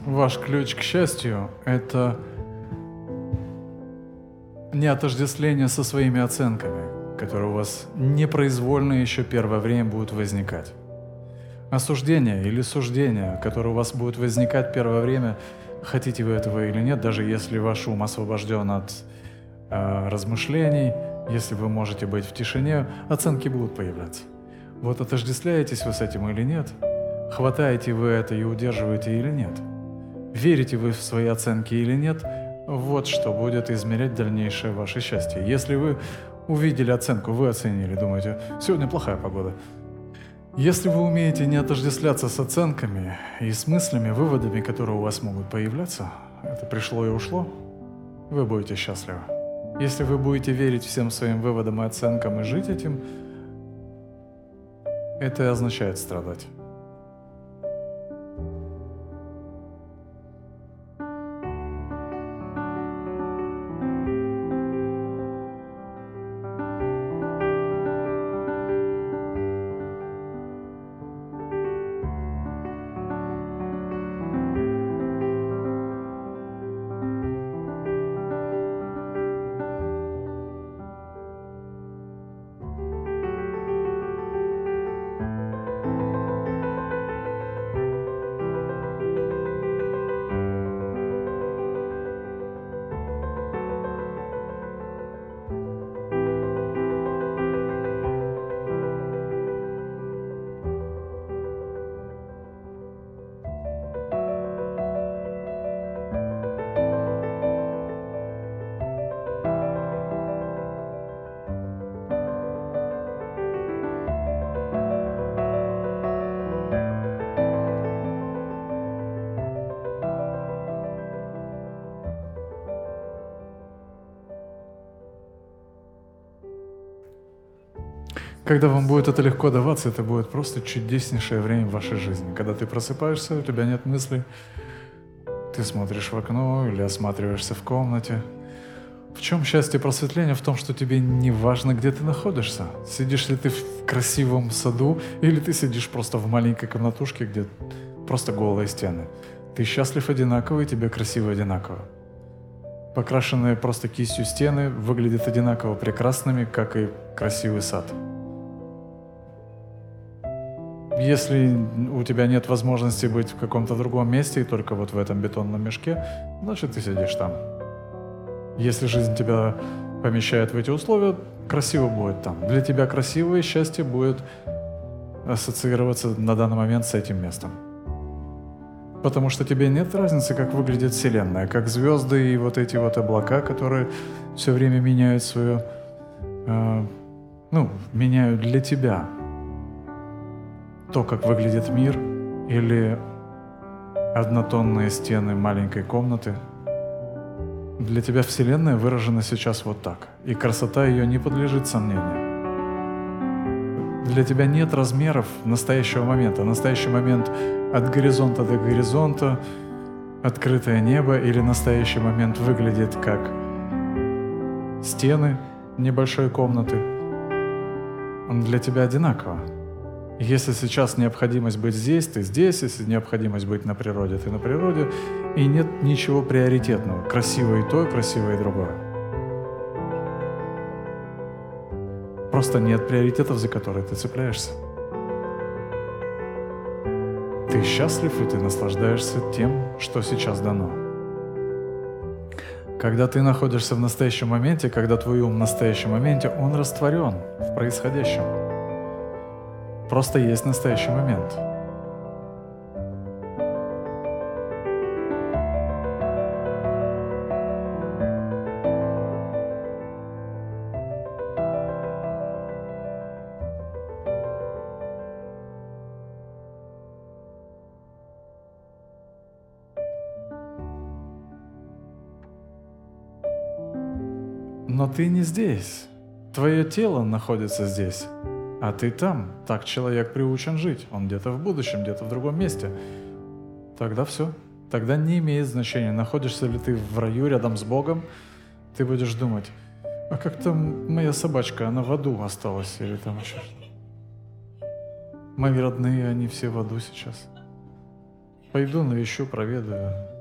Ваш ключ к счастью — это не отождествление со своими оценками, которые у вас непроизвольно еще первое время будут возникать. Осуждение или суждение, которое у вас будет возникать первое время, хотите вы этого или нет, даже если ваш ум освобожден от размышлений, если вы можете быть в тишине, оценки будут появляться. Вот отождествляетесь вы с этим или нет, хватаете вы это и удерживаете или нет, верите вы в свои оценки или нет, вот что будет измерять дальнейшее ваше счастье. Если вы увидели оценку, вы оценили, думаете, сегодня плохая погода. Если вы умеете не отождествляться с оценками и с мыслями, выводами, которые у вас могут появляться, это пришло и ушло, вы будете счастливы. Если вы будете верить всем своим выводам и оценкам и жить этим, это и означает страдать. Когда вам будет это легко даваться, это будет просто чудеснейшее время в вашей жизни. Когда ты просыпаешься, у тебя нет мыслей, ты смотришь в окно или осматриваешься в комнате. В чем счастье просветления? В том, что тебе не важно, где ты находишься. Сидишь ли ты в красивом саду, или ты сидишь просто в маленькой комнатушке, где просто голые стены. Ты счастлив одинаково, и тебе красиво одинаково. Покрашенные просто кистью стены выглядят одинаково прекрасными, как и красивый сад. Если у тебя нет возможности быть в каком-то другом месте и только вот в этом бетонном мешке, значит, ты сидишь там. Если жизнь тебя помещает в эти условия, красиво будет там. Для тебя красивое счастье будет ассоциироваться на данный момент с этим местом. Потому что тебе нет разницы, как выглядит Вселенная, как звезды и вот эти вот облака, которые все время меняют свое, меняют для тебя то, как выглядит мир, или однотонные стены маленькой комнаты. Для тебя Вселенная выражена сейчас вот так, и красота ее не подлежит сомнению. Для тебя нет размеров настоящего момента. Настоящий момент от горизонта до горизонта, открытое небо, или настоящий момент выглядит как стены небольшой комнаты. Он для тебя одинаково. Если сейчас необходимость быть здесь, ты здесь. Если необходимость быть на природе, ты на природе. И нет ничего приоритетного. Красивое и то, красивое и другое. Просто нет приоритетов, за которые ты цепляешься. Ты счастлив, и ты наслаждаешься тем, что сейчас дано. Когда ты находишься в настоящем моменте, когда твой ум в настоящем моменте, он растворен в происходящем. Просто есть настоящий момент. Но ты не здесь. Твое тело находится здесь. А ты там. Так человек приучен жить. Он где-то в будущем, где-то в другом месте. Тогда все. Тогда не имеет значения, находишься ли ты в раю рядом с Богом. Ты будешь думать, а как там моя собачка, она в аду осталась или там еще что-то. Мои родные, они все в аду сейчас. Пойду навещу, проведаю.